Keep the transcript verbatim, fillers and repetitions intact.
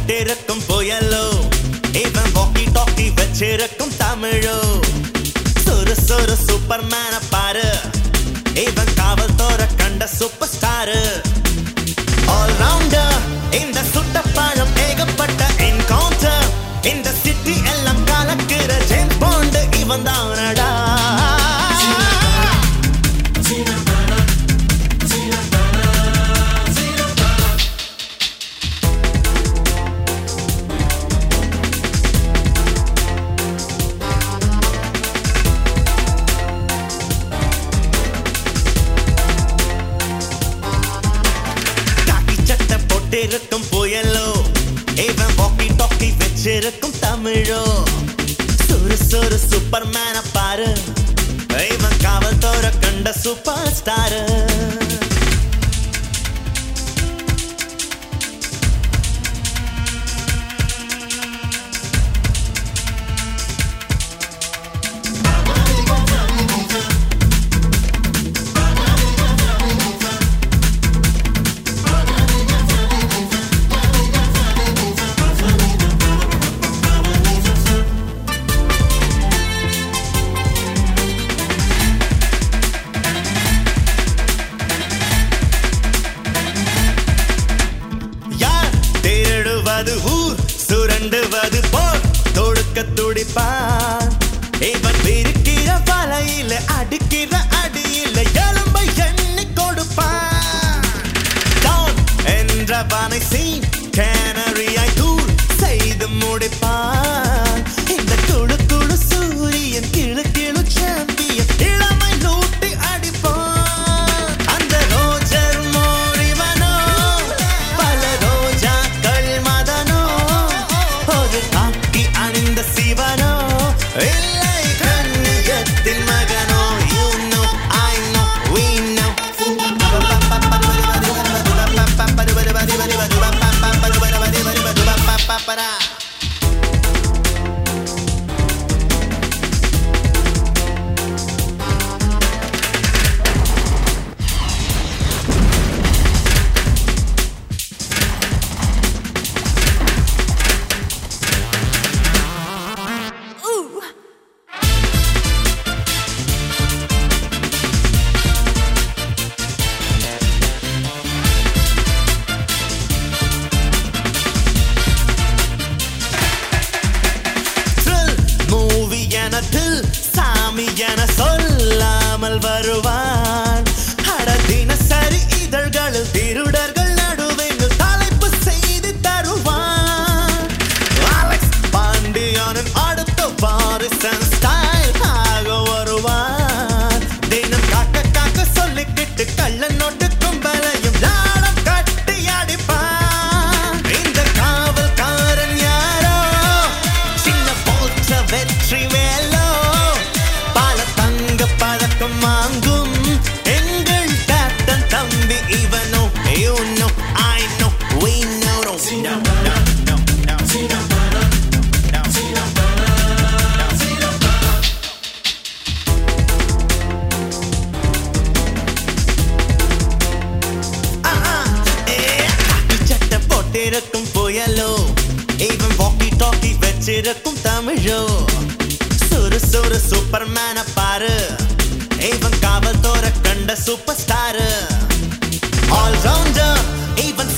போட்டிருக்கும் புயலோ இவன் walkie talkie வச்சிருக்கும் தமிழோ சுறு சுறு சூப்பர் மேன பாரு இவன் காவல் தோற கண்ட சூப்பர் ஸ்டாரு ஆல் ரவுண்டர் இந்த சுட்ட பழம் ஏகப்பட்ட என்கவுண்டர் இந்த சிட்டி எல்லாம் கலக்கிற ஜேம்ஸ் பாண்ட் இவன் தானடா இருக்கும் புயலோ இவன் வாக்கி டாக்கி வச்சிருக்கும் தமிழோ சுறு சுறு சூப்பர் மேன பாரு இவன் காவல் தோற கண்ட சூப்பர் ஸ்டாரு ஊர் சுரண்டுவது போல் தொடுக்க துடிப்பான் இவன் இருக்கிற வலையில அடிக்கிற அடியில எலும்பை எண்ணி கொடுப்பான் டான் என்றவனை சீன் கேனரியாய் தூள் செய்து முடிப்பான் இந்த குழு குழு சூரியன் கிழு கிழு சாம்பியன் இளமை லூட்டி அடிப்பான் அந்த ரோஜர் மோரிவனோ பல ரோஜாக்கள் மதனோ ஒரு காக்கி அணிந்த சிவனோ இல்லை கண்ணியத்தின் மகனோ you know I know we know சாமி என சொல்லாமல் வருவான் அட தினசரி இதழ்களில் திருடர்கள் நடுவெங்கு தலைப்பு செய்து தருவான் அலெக்ஸ் பாண்டியனின் அடுத்த வாரிசன் ஸ்டைல் ஆக வருவான் தினம் காக்க காக்க சொல்லிக்கிட்டு கள்ள நோட்டு கும்பலையும் லாடம் கட்டி அடிப்பான் இந்த காவல்காரன் யாரோ சின்ன போற்ற வெற்றி வேலோ பழக்கம் வாங்கும் எங்கள் கேப்டன் தம்பி இவனோ you know I know we know no no no no சட்டை போட்டிருக்கும் புயலோ இவன் வாக்கி டாக்கி வச்சிருக்கும் தமிழோ சுறு சுறு சூப்பர் மேன பாரு இவன் காவல் தோற கண்ட சூப்பர் ஸ்டாரு ஆல் ரவுண்டர் இவன்